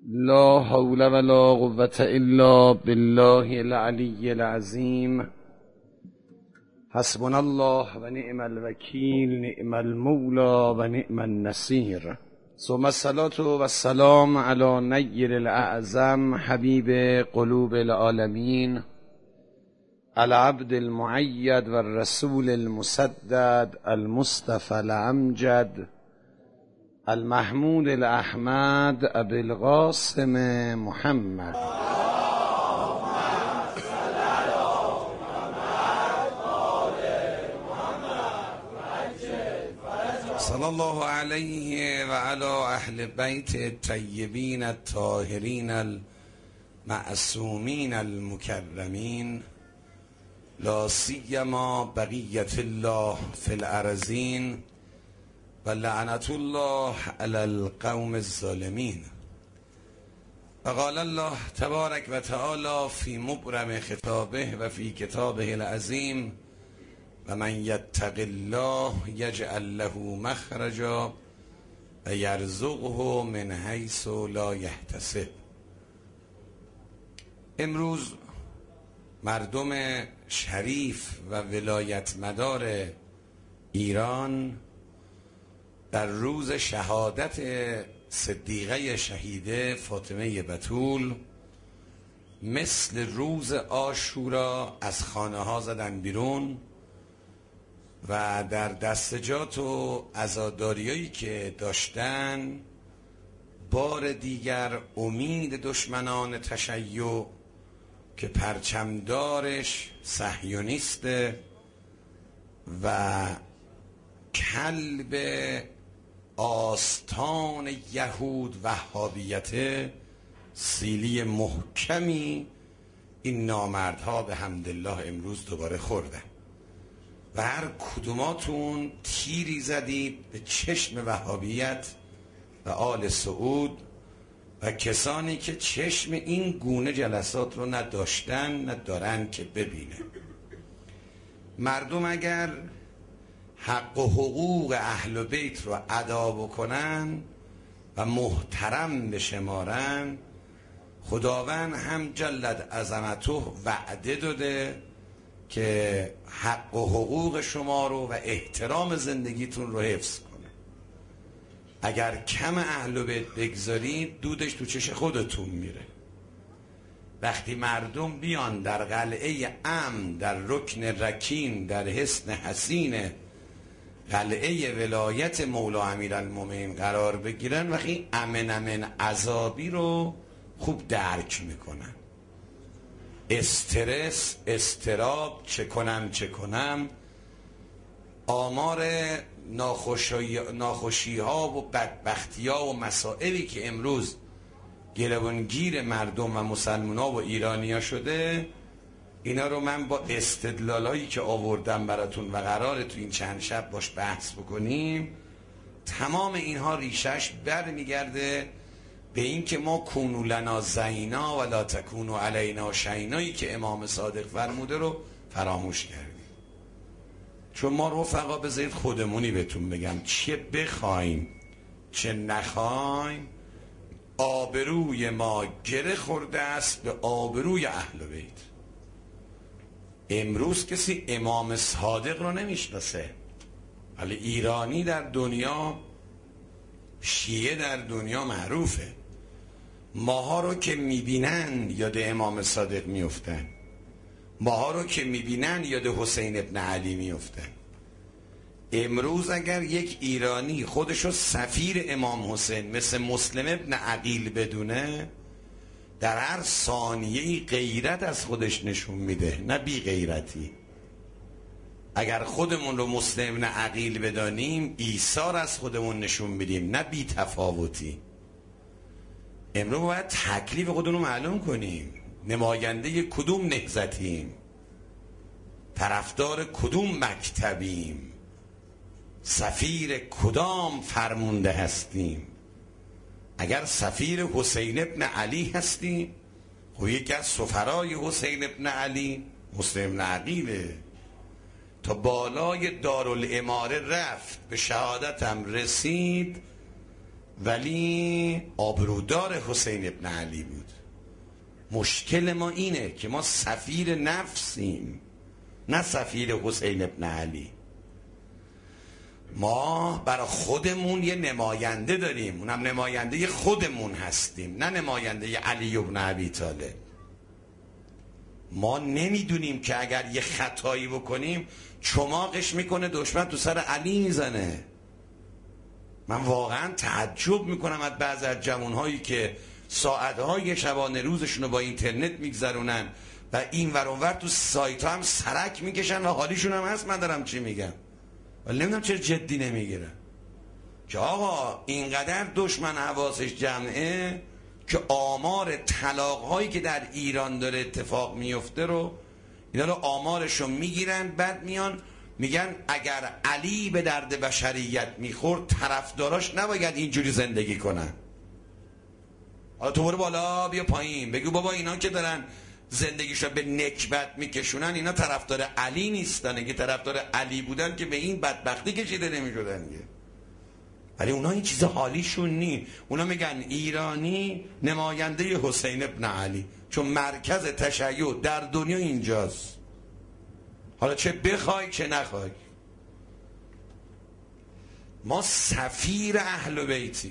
لا حول ولا قوة الا بالله العلی العظیم. حسبنا الله و نعم الوکیل، نعم المولا و نعم النصیر. ثم الصلاة و السلام علی نیر الاعظم حبیب قلوب العالمین، العبد المؤید و الرسول المسدد المصطفى الامجد، المحمود الاحمد ابی القاسم محمد. صلی الله علیه و علی اهل بیت الطیبین الطاهرین المعصومین المکرمین، لا سیما بقیت الله فی الارضین و لعنت الله علی القوم الظالمین. و قال الله تبارک و تعالی فی مبرم خطابه و فی کتابه العظیم: و من یتق الله یجعل له مخرجا و یرزقه من حیث لا یحتسب. امروز مردم شریف و ولایت مدار ایران در روز شهادت صدیقه شهیده فاطمه بتول مثل روز عاشورا از خانه ها زدن بیرون و در دستجات و عزاداریایی که داشتن بار دیگر امید دشمنان تشیع که پرچمدارش صهیونیسته و کلب آستان یهود وهابیت سیلی محکمی این نامردها به حمدالله امروز دوباره خوردن و هر کدوماتون تیری زدید به چشم وهابیت و آل سعود و کسانی که چشم این گونه جلسات رو نداشتن ندارن که ببینه. مردم اگر حق و حقوق اهل بیت رو ادا بکنن و محترم بشمارن، خداوند هم جلت عظمته وعده داده که حق و حقوق شما رو و احترام زندگیتون رو حفظ کنه. اگر کم اهل بیت بگذارید دودش تو چش خودتون میره. وقتی مردم بیان در قلعه امن، در رکن رکین، در حصن حصین قلعه ولایت مولا امیرالمومنین قرار بگیرن، وقتی امن عذابی رو خوب درک میکنن. استرس، استراب، چه کنم، آمار ناخوشی ها و بدبختی ها و مسائلی که امروز گرونگیر مردم و مسلمان ها و ایرانی ها شده، اینا رو من با استدلال هایی که آوردم براتون و قراره تو این چند شب باش بحث بکنیم، تمام اینها ریشش برمیگرده به این که ما کونوا لنا زینا و لا تکونوا علینا شینا که امام صادق فرموده رو فراموش کردیم. چون ما رفقا بذارید خودمونی بهتون بگم، چه بخوایم چه نخوایم آبروی ما گره خورده است به آبروی اهل بیت. امروز کسی امام صادق رو نمیشناسه، ولی ایرانی در دنیا، شیعه در دنیا معروفه. ماها رو که میبینن یاد امام صادق میفتن، ماها رو که میبینن یاد حسین ابن علی میفتن. امروز اگر یک ایرانی خودشو سفیر امام حسین مثل مسلم ابن عقیل بدونه، در هر ثانیه‌ای غیرت از خودش نشون میده، نه بی غیرتی. اگر خودمون رو مسلم ابن عقیل بدانیم، ایثار از خودمون نشون میدیم، نه بی تفاوتی. امروز باید تکلیف خودمون رو معلوم کنیم. نماینده کدوم نهضتیم؟ طرفدار کدوم مکتبیم؟ سفیر کدام فرمونده هستیم؟ اگر سفیر حسین ابن علی هستیم، خب یکی از سفرای حسین ابن علی مسلم ابن عقیله. تا بالای دارالاماره رفت، به شهادتم رسید، ولی آبرودار حسین ابن علی بود. مشکل ما اینه که ما سفیر نفسیم، نه سفیر حسین ابن علی. ما برای خودمون یه نماینده داریم، اونم نماینده خودمون هستیم، نه نماینده علی ابن ابی طالب. ما نمیدونیم که اگر یه خطایی بکنیم چماقش میکنه دشمن تو سر علی میزنه. من واقعا تعجب میکنم از بعضی از جوانهایی که ساعتهای شبانه روزشون رو با اینترنت میگذرونن و این ور اون ور تو سایت ها هم سرک میکشن و حالیشون هم هست. من دارم چی میگم ولی نمیدونم چرا جدی نمیگیرن که آقا اینقدر دشمن حواسش جمعه که آمار طلاق هایی که در ایران داره اتفاق میفته رو اینا رو آمارشو میگیرن، بعد میان میگن اگر علی به درد بشریت میخورد طرفداراش نباید اینجوری زندگی کنن. حالا تو برو بالا بیا پایین بگو بابا اینا که دارن زندگیشو به نکبت میکشونن اینا طرفدار علی نیستن، اگه طرفدار علی بودن که به این بدبختی کشیده نمیشدن. ولی اونا این چیز حالیشون نی. اونا میگن ایرانی نماینده حسین ابن علی، چون مرکز تشیع در دنیا اینجاست، حالا چه بخوای چه نخوای. ما سفیر اهل بیتی.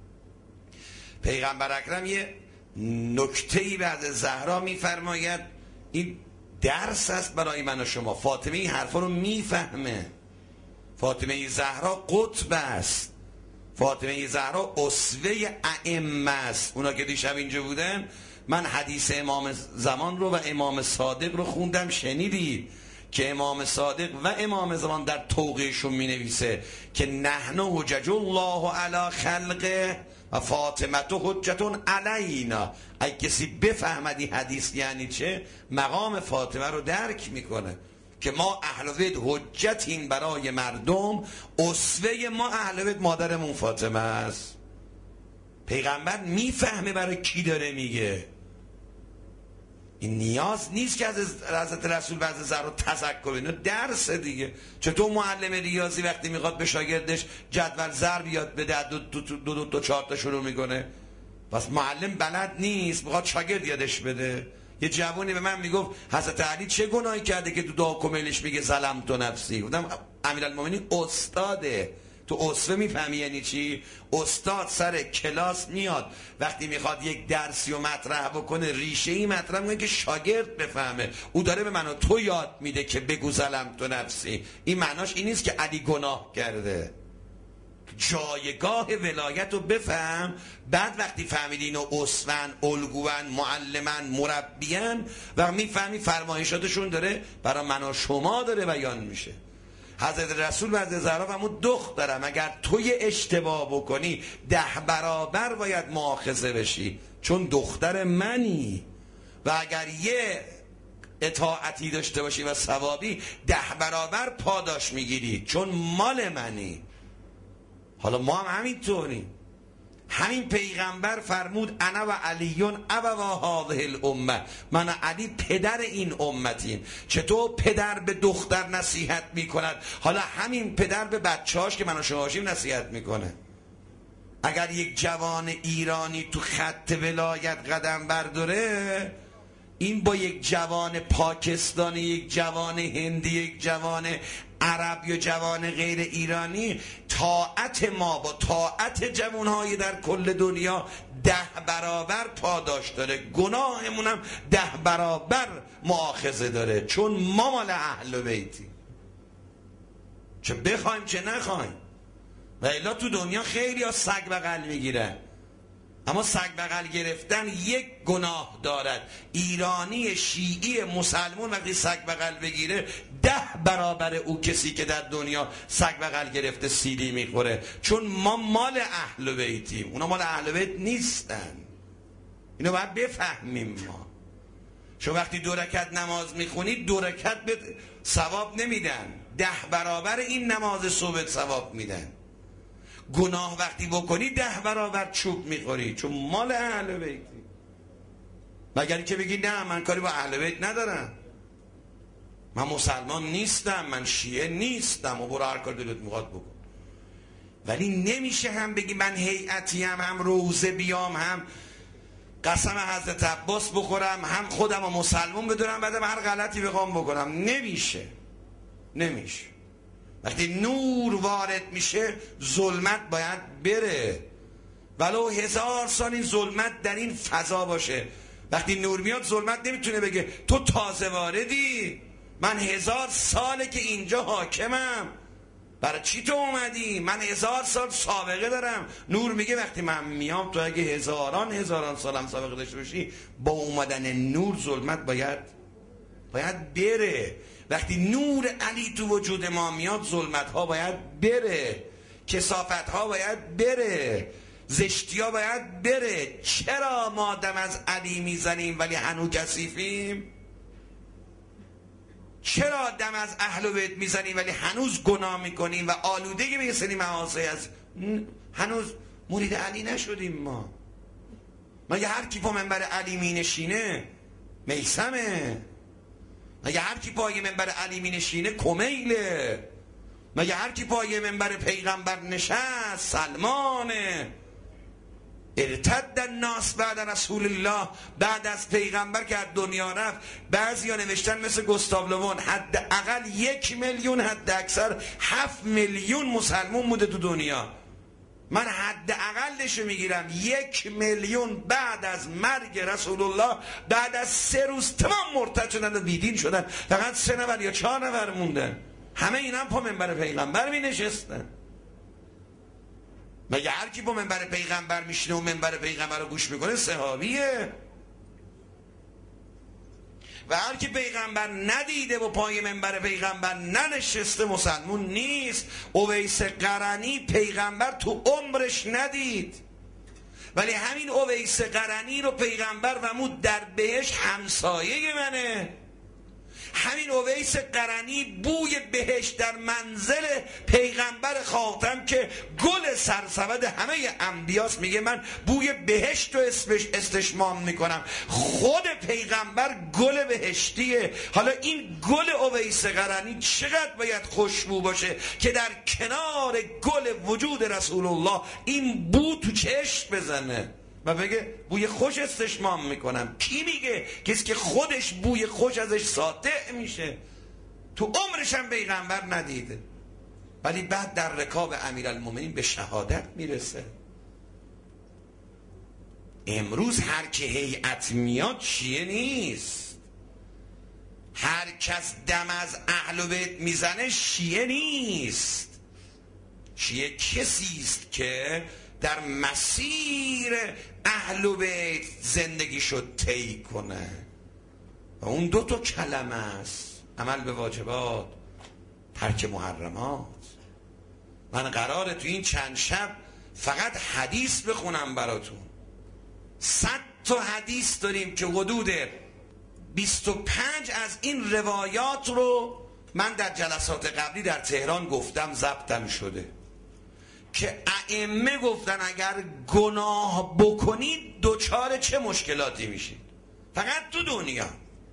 پیغمبر اکرم یه نکته‌ای بعد زهرا میفرماید، این درس است برای من و شما. فاطمه این حرفا رو میفهمه. فاطمه زهرا قطب است، فاطمه زهرا اسوه ائمه است. اونا که دیشب اینجا بودن من حدیث امام زمان رو و امام صادق رو خوندم، شنیدید که امام صادق و امام زمان در توقیعشون می نویسه که نحن حجج الله علی خلقه و فاطمه حجتون علینا. اگه کسی بفهمد این حدیث یعنی چه، مقام فاطمه رو درک میکنه که ما اهل بیت حجتیم برای مردم. اسوه ما اهل بیت مادرمون فاطمه است. پیغمبر میفهمه برای کی داره میگه. این نیاز نیست که از حضرت رسول بعض ذره تذکر، اینو درس دیگه. چطور معلم ریاضی وقتی میخواد به شاگردش جدول ضرب یاد بده دو چهار تا شروع میکنه، پس معلم بلد نیست میخواد شاگرد یادش بده. یه جوانی به من میگفت حضرت علی چه گناهی کرده که تو دعا کمیلش میگه ظلمت نفسی؟ بودم امیرالمومنین استاده، تو اسوه میفهمی یعنی چی؟ استاد سر کلاس میاد وقتی میخواد یک درسی و مطرح بکنه ریشه ای مطرح میکنه که شاگرد بفهمه. او داره به من و تو یاد میده که بگو ظلمت نفسی. این معناش این نیست که علی گناه کرده. جایگاه ولایت رو بفهم، بعد وقتی فهمیدی اینو اسون، الگوان، معلمن، مربیان و میفهمی فرمایشاتشون داره برای من و شما داره بیان میشه. حضرت رسول بعد زهرا فرمود دخترم اگر توی اشتباه بکنی 10 برابر باید مؤاخذه بشی، چون دختر منی، و اگر یه اطاعتی داشته باشی و ثوابی 10 برابر پاداش میگیری، چون مال منی. حالا ما هم همینطوریم. همین پیغمبر فرمود انا و علیون ابوا هذه الامه، من و علی پدر این امتیم. چطور پدر به دختر نصیحت میکند، حالا همین پدر به بچه‌هاش که من و شما باشیم نصیحت میکنه. اگر یک جوان ایرانی تو خط ولایت قدم برداره، این با یک جوان پاکستانی، یک جوان هندی، یک جوان عرب یا جوان غیر ایرانی، طاعت ما با طاعت جوانهای در کل دنیا 10 برابر پاداش داره، گناهمونم 10 برابر مؤاخذه داره، چون ما مال اهل بیتی، چه بخوایم چه نخوایم. و الا تو دنیا خیلی ها سگ بغل میگیرن، اما سگ بغل گرفتن یک گناه دارد. ایرانی شیعی مسلمون وقتی سگ بغل بگیره 10 برابر او کسی که در دنیا سگ بغل گرفته سیلی میخوره، چون ما مال اهل بیتیم، اونا مال اهل بیت نیستن. اینو باید بفهمیم. ما چون وقتی 2 رکعت نماز میخونید 2 رکعت به ثواب نمیدن، 10 برابر این نماز صبح ثواب میدن. گناه وقتی بکنی 10 برابر چوب میخوری، چون مال اهل بیتی. مگر که بگی نه من کاری با اهل بیت ندارم، من مسلمان نیستم، من شیعه نیستم، و برو هر کار دلت میخواد بکن. ولی نمیشه هم بگی من هیئتی هم روزه بیام، هم قسم حضرت عباس بخورم، هم خودم رو مسلمون بدونم، بعدم هر غلطی بخوام بکنم. نمیشه. وقتی نور وارد میشه ظلمت باید بره، ولو 1000 سال این ظلمت در این فضا باشه. وقتی نور میاد ظلمت نمیتونه بگه تو تازه واردی، من 1000 ساله که اینجا حاکمم، برای چی تو اومدی؟ من 1000 سال سابقه دارم. نور میگه وقتی من میام تو اگه هزاران سالم سابقه داشته باشی، با اومدن نور ظلمت باید بره. وقتی نور علی تو وجود ما میاد ظلمت ها باید بره، کثافت ها باید بره، زشتی ها باید بره. چرا ما دم از علی میزنیم ولی هنوز کثیفیم؟ چرا دم از اهل بیت میزنیم ولی هنوز گناه میکنیم و آلودگی به یه سری معاصی هست؟ هنوز مرید علی نشدیم ما. مگه هر کی پا منبر علی مینشینه میثمه؟ مگه هر کی پای منبر علی مینشینه کمیله؟ مگه هر کی پای منبر پیغمبر نشست سلمانه؟ ارتد الناس بعد رسول الله، بعد از پیغمبر که از دنیا رفت بعضیا نوشتن مثل گوستاو لوون حداقل 1 میلیون، حد اکثر 7 میلیون مسلمون بوده تو دنیا. من حداقلشو میگیرم 1 میلیون بعد از مرگ رسول الله، بعد از 3 روز تمام مرتد شدن و بیدین شدن، فقط 3 نفر یا 4 نفر موندن. همه اینا پا منبر پیغمبر می نشستن. مگه هر کی با منبر پیغمبر میشینه و منبر پیغمبر رو گوش میکنه صحابیه؟ و هر کی پیغمبر ندیده و پای منبر پیغمبر ننشسته مسلمون نیست. اویس قرنی پیغمبر تو عمرش ندید، ولی همین اویس قرنی رو پیغمبر فرمود در بهشت همسایه منه. همین اویس قرنی بوی بهشت در منزل پیغمبر خاتم که گل سرسبد همه انبیاست، میگه من بوی بهشت رو استشمام میکنم. خود پیغمبر گل بهشتیه. حالا این گل اویس قرنی چقدر باید خوشبو باشه که در کنار گل وجود رسول الله این بو تو چشم بزنه و بگه بوی خوش استشمام میکنم. کی میگه؟ کسی که خودش بوی خوش ازش ساطع میشه. تو عمرش هم پیغمبر ندیده، ولی بعد در رکاب امیرالمومنین به شهادت میرسه. امروز هر که هیئت میاد شیعه نیست. هر کس دم از اهل بیت میزنه شیعه نیست. شیعه کسی است که در مسیر اهل بیت زندگیشو طی کنه و اون 2 کلمه است: عمل به واجبات، ترک محرمات. من قراره تو این چند شب فقط حدیث بخونم براتون. 100 حدیث داریم که حدود 25 از این روایات رو من در جلسات قبلی در تهران گفتم، ضبطم شده، که ائمه گفتن اگر گناه بکنید دوچار چه مشکلاتی میشید. فقط تو دنیا.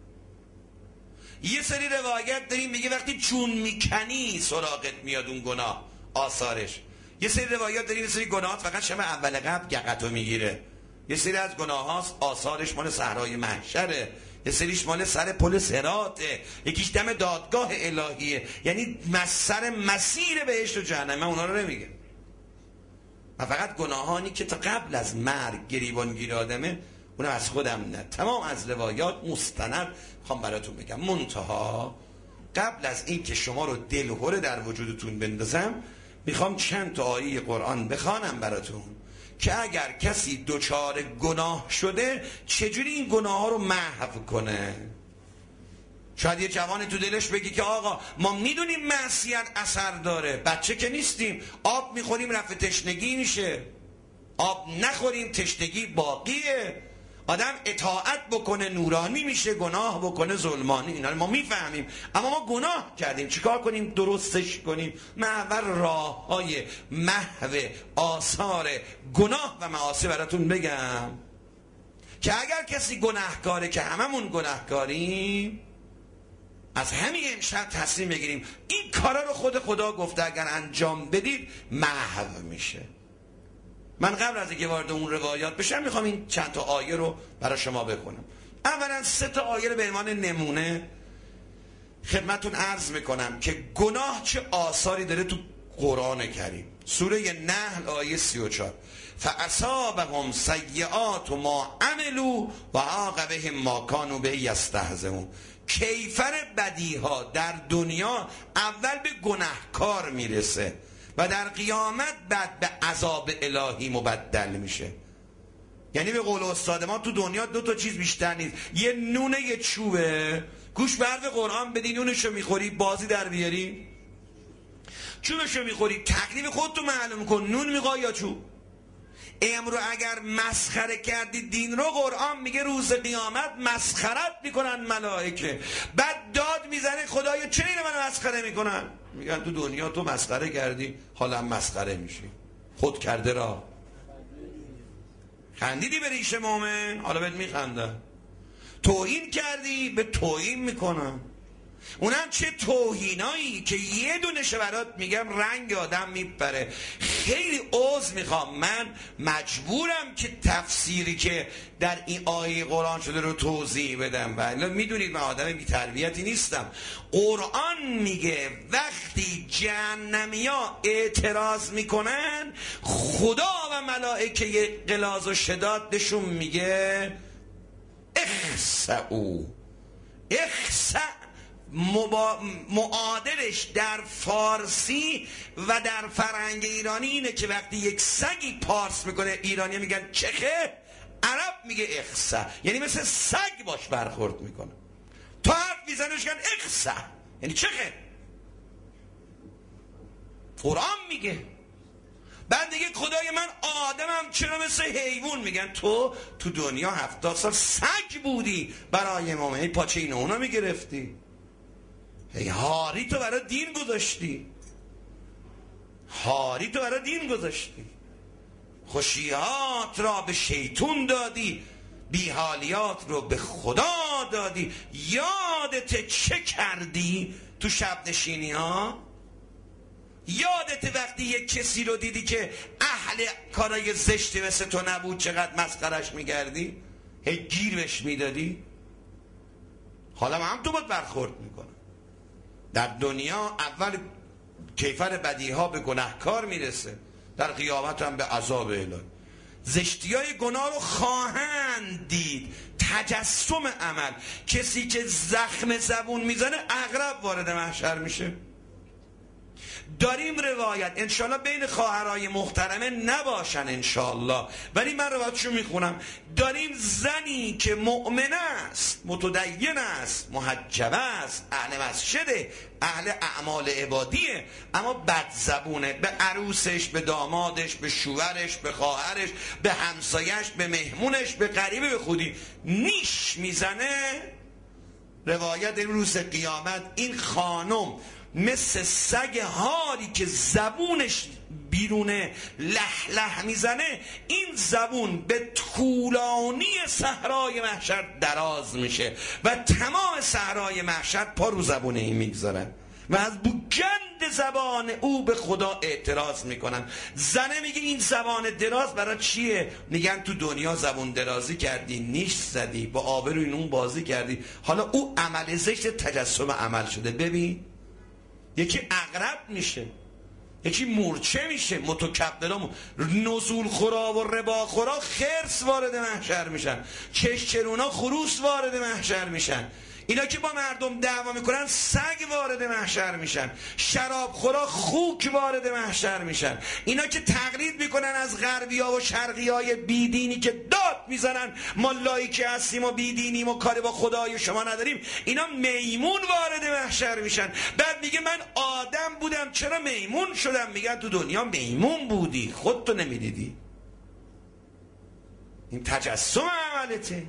یه سری روایت داریم میگه وقتی چون میکنی سراغت میاد اون گناه آثارش. یه سری روایت داریم یه سری گناهات فقط شب اول قبل یقتو میگیره. یه سری از گناه هاست آثارش مال صحرای محشره، یه سریش مال سر پل صراطه، یکیش دم دادگاه الهیه. یعنی سر مسیر بهشت و جهنم. من اونا رو نمیگم، و فقط گناهانی که تا قبل از مرگ گریبانگیر آدمه اونم از خودم نه، تمام از روایات مستند میخوام براتون بگم. منتها قبل از این که شما رو دلهوره در وجودتون بندازم میخوام چند تا آیه قرآن بخوانم براتون که اگر کسی دچار گناه شده چجوری این گناه ها رو محو کنه. شاید یه جوان تو دلش بگی که آقا ما میدونیم معصیت اثر داره، بچه که نیستیم، آب میخوریم رفع تشنگی میشه، آب نخوریم تشنگی باقیه. آدم اطاعت بکنه نورانی میشه، گناه بکنه ظلمانی. اینا ما میفهمیم، اما ما گناه کردیم چیکار کنیم درستش کنیم؟ محور راه های محو آثار گناه و معاصی براتون بگم که اگر کسی گناهکاره، که هممون گناهکاریم، از همین امشب تصمیم بگیریم این کارا رو خود خدا گفته اگر انجام بدید محو میشه. من قبل از اینکه وارد اون روایات بشم میخوام این چند تا آیه رو برای شما بخونم. اولا 3 تا آیه رو به عنوان نمونه خدمتون عرض میکنم که گناه چه آثاری داره تو قرآن کریم. سوره نحل آیه 34 فاصابهم سیئات ما عملوا و عاقبهم ما کانوا به یستهزئون. کیفر بدیها در دنیا اول به گناهکار میرسه و در قیامت بعد به عذاب الهی مبدل میشه. یعنی به قول استاد ما تو دنیا 2 تا چیز بیشتر نیست، یه نونه یه چوبه. گوش به حرف قرآن بدی، نونشو میخوری بازی در بیاری، چوبشو میخوری تکلیف خودتو معلوم کن، نون میخوای یا چوب. امرو اگر مسخره کردی دین رو، قرآن میگه روز قیامت مسخرت میکنن ملائکه، بعد داد میزنه خدایا چرا اینو منو مسخره میکنن؟ میگن تو دنیا تو مسخره کردی حالا مسخره میشی، خود کرده را خندیدی به ریش مومن حالا بهت میخندن، توهین کردی به توهین میکنن. اونم چه توهینایی که یه دونشه برات میگم رنگ آدم میپره. خیلی عذر میخوام، من مجبورم که تفسیری که در این آیه قرآن شده رو توضیح بدم، ولی میدونید من آدم بی تربیتی نیستم. قرآن میگه وقتی جهنمیا اعتراض میکنن خدا و ملائکه غلاظ و شداد نشون میگه اخسئوا. اخسأ معادلش در فارسی و در فرهنگ ایرانی اینه که وقتی یک سگی پارس میکنه ایرانی میگن چخه، عرب میگه اخسأ، یعنی مثل سگ باش برخورد میکنه. تا حرف میزنش کن اخسأ یعنی چخه. قرآن میگه. بعد دیگه خدای من آدمم چرا مثل حیوان؟ میگن تو دنیا 70 سال سگ بودی برای امامه، پاچه اینو اونا میگرفتی، هاری تو برای دین گذاشتی، هاری تو برای دین گذاشتی، خوشیات را به شیطون دادی، بیحالیات رو به خدا دادی. یادت چه کردی تو شب نشینی ها؟ یادت وقتی یک کسی رو دیدی که اهل کارای زشتی مثل تو نبود چقدر مسخرش میگردی، هی گیر بهش میدادی؟ حالا هم تو باید برخورد میکنه. در دنیا اول کیفر بدیها به گناهکار میرسه، در قیامت هم به عذاب الهی. زشتی های گناه رو خواهند دید. تجسم عمل، کسی که زخم زبون میزنه عقرب وارد محشر میشه. داریم روایت انشالله بین خواهرای محترمه نباشن انشالله، ولی من روایتشو میخونم. داریم زنی که مؤمن است، متدین است، محجبه است، اهل مسجده، اهل اعمال عبادیه، اما بد زبونه به عروسش، به دامادش، به شوهرش، به خواهرش، به همسایش، به مهمونش، به قریبه، به خودی نیش میزنه. روایت روز قیامت این خانم مثل سگ هاری که زبونش بیرونه لح لح میزنه، این زبون به طولانی صحرای محشر دراز میشه و تمام صحرای محشر پا رو زبون این میگذارن و از بوگند زبان او به خدا اعتراض میکنن. زنه میگه این زبان دراز برای چیه؟ میگن تو دنیا زبون درازی کردی، نیش زدی، با آبروی نون بازی کردی، حالا او عمل زشت تجسم عمل شده. ببین یکی عقرب میشه، یکی مورچه میشه، متکبرا نزول خورا و ربا خورا خرس وارد محشر میشن، چشچرونا خروس وارد محشر میشن، اینا که با مردم دعوا میکنن سگ وارد محشر میشن، شراب خورا خوک وارد محشر میشن، اینا که تقلید میکنن از غربی ها و شرقی های بیدینی که داد میزنن ما لایکی هستیم و بیدینیم و کاری با خدای شما نداریم، اینا میمون وارد محشر میشن. بعد میگه من آدم بودم چرا میمون شدم؟ میگن تو دنیا میمون بودی خودتو نمیدیدی، این تجسم عملته.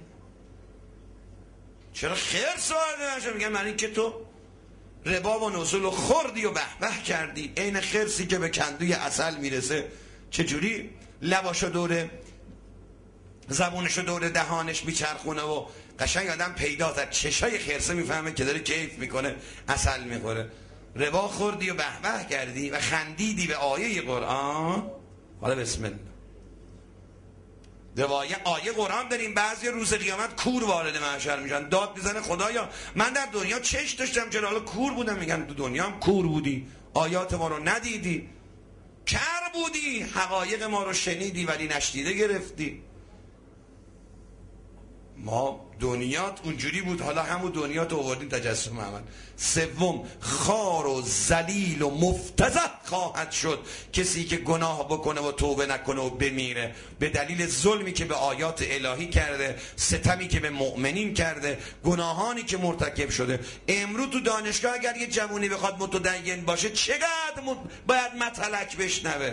چرا خرس وارد محشر؟ میگن من این که تو ربا و نزول و خوردی و به به کردی، عین خرسی که به کندوی عسل میرسه چجوری لباشو دور زبونشو دور دهانش میچرخونه و قشنگ آدم پیدا زد چشای خرسه میفهمه که داره کیف میکنه، عسل میخوره. ربا خوردی و به به کردی و خندیدی به آیه قرآن. حالا بسم الله. آیه قرآن داریم، بعضی روز قیامت کور وارد محشر میشن، داد میزنه خدایا من در دنیا چش داشتم چرا حالا کور بودم؟ میگن تو دنیا هم کور بودی، آیات ما رو ندیدی، کر بودی، حقایق ما رو شنیدی ولی نشنیده گرفتی. ما دنیات اونجوری بود، حالا همون دنیات آوردیم تجسم عمل. سوم، خار و ذلیل و مفتضح خواهد شد کسی که گناه بکنه و توبه نکنه و بمیره به دلیل ظلمی که به آیات الهی کرده، ستمی که به مؤمنین کرده، گناهانی که مرتکب شده. امروز تو دانشگاه اگر یه جوونی بخواد متدین باشه چقدر باید مطلق بشنوه؟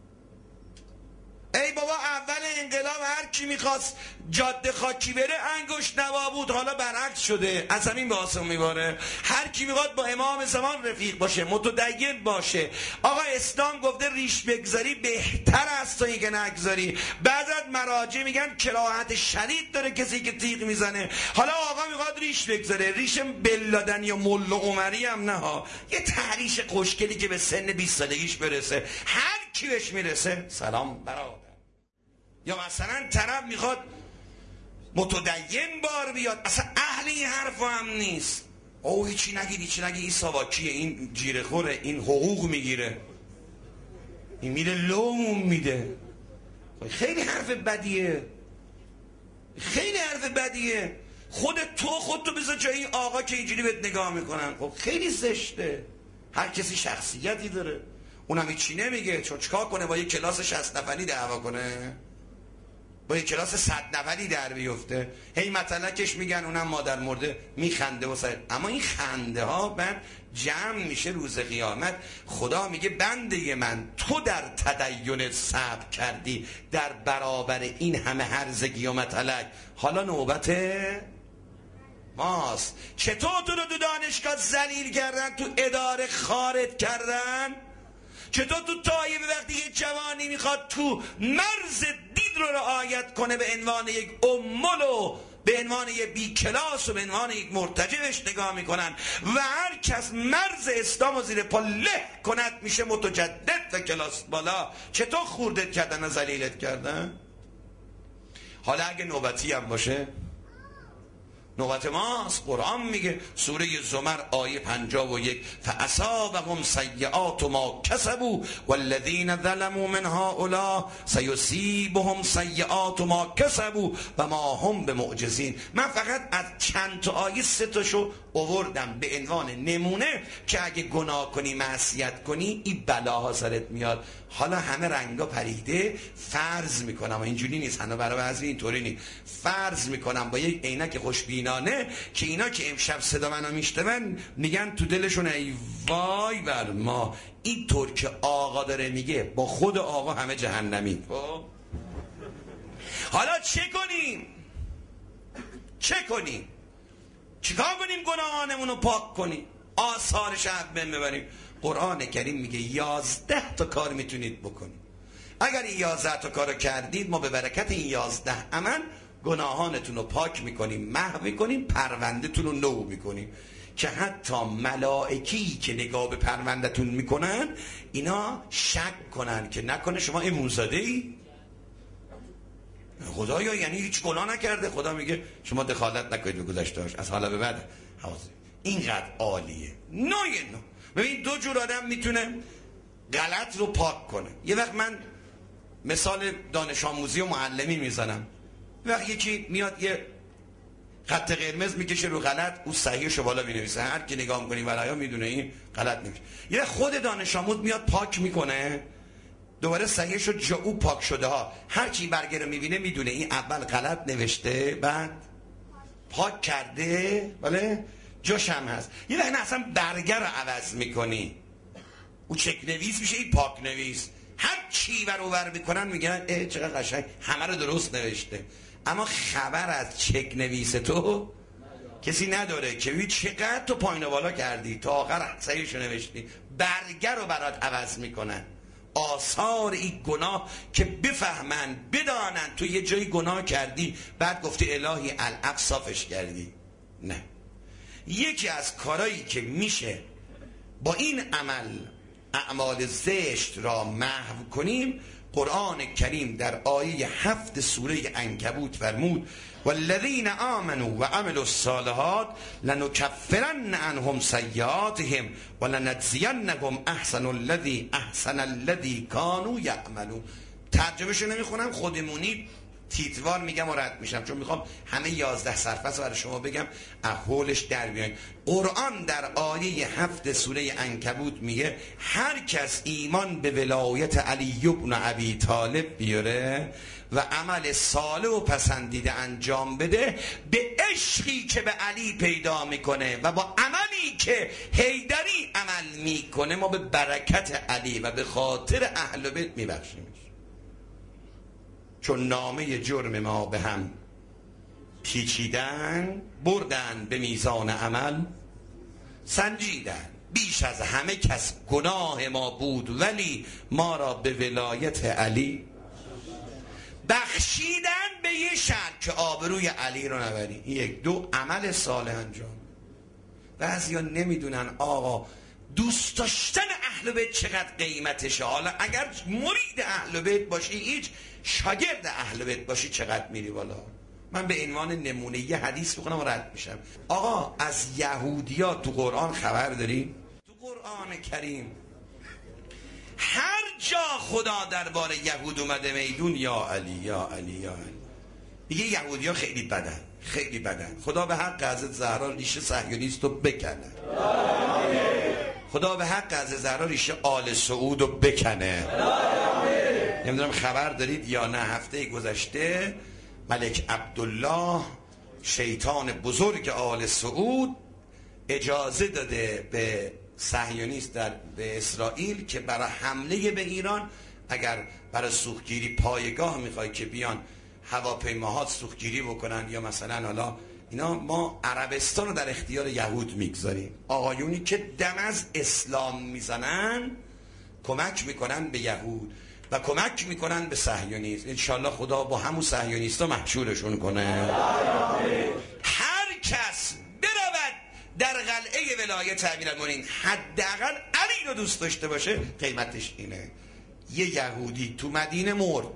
ای بابا اول انقلاب هر کی میخواست جاده خاکی بره انگشت نوا بود، حالا برعکس شده، از زمین به آسمون میباره. هر کی میخواد با امام زمان رفیق باشه، متدین باشه. آقا اسلام گفته ریش بگذاری بهتر است تا اینکه نگذاری. بعضی از مراجع میگن کراهت شدید داره کسی که تیغ میزنه. حالا آقا میخواد ریش بگذاره، ریش بلادن یا ملا عمری هم نه ها، یه تحریش خوشگلی که به سن 20 سالگیش برسه، هر کی بهش میرسه سلام برادر. یا مثلا طرف میخواد متدین بار بیاد، اصلا اهل این حرف هم نیست. او هیچی نگی این ساواکیه، این جیره خوره، این حقوق میگیره، این میره لوم میده. خیلی حرف بدیه، خیلی حرف بدیه. خودتو بذار جای این آقا که اینجوری بهت نگاه میکنن. خب خیلی زشته. هر کسی شخصیتی داره، اونم هیچی نمیگه. چیکار کنه با یک کلاس 60 نفری دعوا کنه؟ با یک کلاس 100 نفری در بیفته؟ هی مطلقش میگن، اونم مادر مرده میخنده و سر. اما این خنده ها بعد جمع میشه روز قیامت. خدا میگه بنده من تو در تدینت صبر کردی در برابر این همه هرزگی و مطلق، حالا نوبت ماست. چطور تو رو تو دانشگاه ذلیل کردن، تو اداره خارج کردن؟ چطور تو طایفه وقتی یه جوانی میخواد تو مرز دین رو رعایت کنه به عنوان یک امول و به عنوان یک بی کلاس و به عنوان یک مرتجعش نگاه میکنن و هر کس مرز اسلام و زیر پا له کند میشه متجدد و کلاس بالا. چطور خوردت کردن و ذلیلت کردن؟ حالا اگه نوبتی هم باشه نوبت ماست. قرآن میگه سوره زمر آیه 51 فاصابهم سیئات ما کسبوا والذین ظلموا من هؤلاء سیصیبهم سیئات ما کسبوا و ما هم بمعجزین. من فقط از چند تا آیه 3 تاشو آوردم به عنوان نمونه که اگه گناه کنی معصیت کنی این بلاها سرت میاد. حالا همه رنگا پریده. فرض میکنم اینجوری نیست، حالا برای بعضی اینطوری نیست، فرض میکنم با یک عینک خوشبینانه که اینا که امشب صدا منو میشنون میگن تو دلشون ای وای بر ما، اینطور که آقا داره میگه با خود آقا همه جهنمی. حالا چه کنیم؟ چیکار کنیم گناهانمون رو پاک کنیم، آثار شب ببریم؟ قرآن کریم میگه 11 تا کار میتونید بکنید. اگر این 11 تا کار رو کردید ما به برکت این 11 عمل گناهانتون رو پاک میکنیم، محو میکنیم، پروندهتون رو نو میکنیم که حتی ملائکی که نگاه به پروندهتون میکنن اینا شک کنن که نکنه شما امونزاده ای؟ خدایا یعنی هیچ گناه نکرده؟ خدا میگه شما دخالت نکنید به گذشته‌اش، از حالا به بعد اینقدر عالیه. نو ببین دو جور آدم میتونه غلط رو پاک کنه. یه وقت من مثال دانش آموزی و معلمی میزنم، یه وقت یکی میاد یه خط قرمز میکشه رو غلط، او صحیحشو بالا مینویسه، هر کی نگاه میکنی ورایا میدونه این غلط نمیشه. یه خود دانش آموز میاد پاک میکنه، دوباره صحیحشو جا او پاک شده ها، هر کی برگه رو میبینه میدونه این اول غلط نوشته بعد پاک کرده، بله جاش هم هست. یه وقت اصلا برگر رو عوض میکنی، او چک نویس میشه این پاک نویس. هر چی ور میکنن میگن چقدر قشنگ همه رو درست نوشته، اما خبر از چک نویس تو کسی نداره که ببین چقدر تو پایین و بالا کردی تا آخر صحیحشو نوشتی. برگر رو برات عوض میکنن. آثار این گناه که بفهمن بدانن تو یه جایی گناه کردی بعد گفتی الهی العب صافش کردی. نه، یکی از کارهایی که میشه با این عمل اعمال زشت را محو کنیم، قرآن کریم در آیه 7 سوره عنکبوت فرمود والذین آمنوا و عملوا الصالحات لنکفرن عنهم سیئاتهم ولنجزینهم احسن الذی کانوا یعملون. ترجمه‌شو نمیخونم، خودمونی تیتوار میگم و رد میشم، چون میخوام همه 11 صرفه برای شما بگم احولش در بیاین. قرآن در آیه 7 سوره عنکبوت میگه هر کس ایمان به ولایت علی بن ابی طالب بیاره و عمل صالح و پسندیده انجام بده، به عشقی که به علی پیدا میکنه و با عملی که حیدری عمل میکنه، ما به برکت علی و به خاطر اهل بیت میبخشیم. چون نامه جرم ما به هم پیچیدن، بردن به میزان عمل سنجیدن. بیش از همه کس گناه ما بود ولی ما را به ولایت علی بخشیدن، به یه شرط که آبروی علی رو نبری. یک. دو، عمل صالح انجام. بعضیا نمیدونن آقا دوست داشتن اهل بیت چقدر قیمتشه. حالا اگر مرید اهل بیت باشی، هیچ شاگرد اهل بیت باشی، چقدر میری بالا. من به عنوان نمونه یه حدیث بخونم و رد میشم. آقا از یهودیا تو قرآن خبر داری؟ تو قرآن کریم هر جا خدا درباره یهود اومده میدون یا علی یا علی یا علی، دیگه یهودیا خیلی بدن، خیلی بدن. خدا به حق حضرت زهرا ریشه صهیونیست رو بکنه. خدا به حق حضرت زهرا ریشه آل سعود رو بکنه. نمیدونم خبر دارید یا نه، هفته گذشته ملک عبدالله شیطان بزرگ آل سعود اجازه داده به صهیونیست به اسرائیل که برای حمله به ایران، اگر برای سوختگیری پایگاه میخوای که بیان هواپیماها سوختگیری بکنن یا مثلا حالا اینا، ما عربستان رو در اختیار یهود میگذاریم. آقایونی که دم از اسلام میزنن کمک میکنن به یهود و کمک میکنن به صهیونیست. انشالله خدا با همون صهیونیستا محشورشون کنه. هر کس برود در قلعه ولایت امیرالمومنین حداقل علی رو دوست داشته باشه، قیمتش اینه. یه یهودی تو مدینه مرد.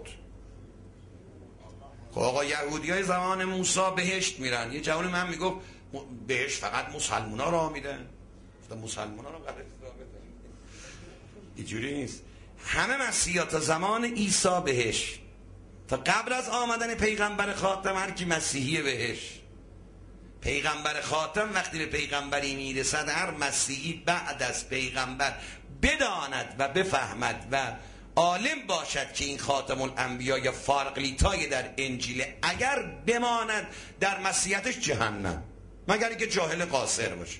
خب آقا یهودی های زمان موسی بهشت میرن. یه جوان من میگفت بهشت فقط مسلمان ها راه میدن. مسلمان ها رو قرار بدن، اینجوری نیست. همه مسیحا تا زمان عیسی بهشت، تا قبل از آمدن پیغمبر خاتم هر کی مسیحی بهشت. پیغمبر خاتم وقتی به پیغمبری میرسد، هر مسیحی بعد از پیغمبر بداند و بفهمد و عالم باشد که این خاتم الانبیا یا فارقلیتای در انجیل، اگر بماند در مسیحیتش جهنم، مگر اینکه جاهل قاصر باشه.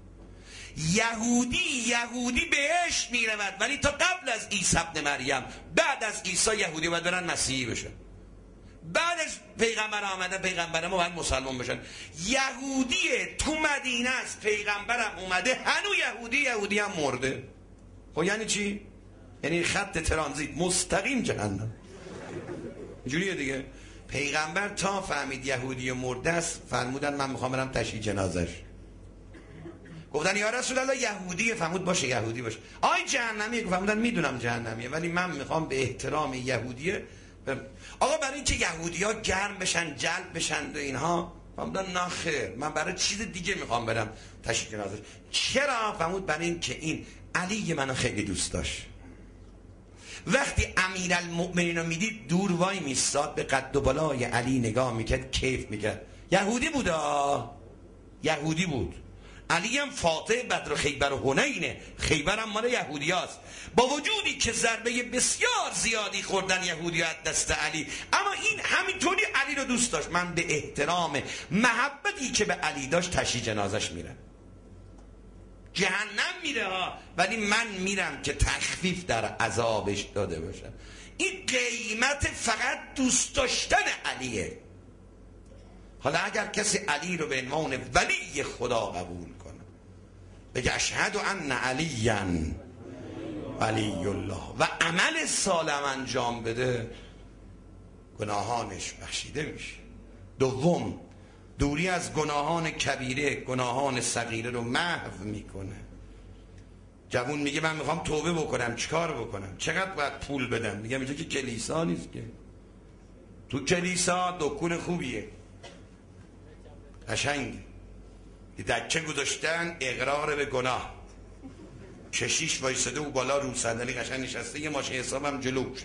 یهودی بهشت میرود، ولی تا قبل از عیسی ابن مریم، بعد از عیسی یهودی باید برن مسیحی بشن. بعد از پیغمبر آمده، پیغمبر ما باید مسلمان بشن. یهودی تو مدینه است، پیغمبرم اومده هنو یهودی هم مرده. خب یعنی چی؟ یعنی خط ترانزیت مستقیم جهنم. اینجوریه دیگه. پیغمبر تا فهمید یهودی مرده است، فرمودن من میخوام برم تشییع جنازش. گفتن یا رسول الله یهودیه، فرمود باشه یهودی باشه. آی جهنمیه، فرمودن میدونم جهنمیه ولی من میخوام به احترام یهودیه آقا برای اینکه یهودی‌ها گرم بشن، جلب بشن و اینها، فرمودن نه خیر، من برای چیز دیگه میخوام برم تشییع جنازش. چرا؟ فرمود برای اینکه این علی منو خیلی دوست داشت. وقتی امیرالمؤمنین رو میدید دور وای میستاد، به قد و بالای علی نگاه میکرد، کیف میکرد. یهودی بود. علی هم فاتح بدر خیبر و حنینه، خیبر هم مال یهودی هست. با وجودی که ضربه بسیار زیادی خوردن یهودی از دست علی، اما این همینطوری علی رو دوست داشت. من به احترام محبتی که به علی داشت تشییع جنازش میرم. جهنم میره ها، ولی من میرم که تخفیف در عذابش داده باشم. این قیمت فقط دوست داشتن علیه. حالا اگر کسی علی رو به عنوان ولی خدا قبول کنه، بگه اشهد ان علیاً ولی الله و عمل صالح انجام بده گناهانش بخشیده میشه. دوم، دوری از گناهان کبیره، گناهان صغیره رو محو میکنه. جوون میگه من میخوام توبه بکنم، چیکار بکنم؟ چقدر باید پول بدم؟ میگم اینجا که کلیسا نیست که. تو کلیسا دکون خوبیه، قشنگه، دکه گذاشتن اقرار به گناه، کشیش وایساده و بالا رو صندلی قشنگ نشسته، یه ماشین حسابم جلوشه،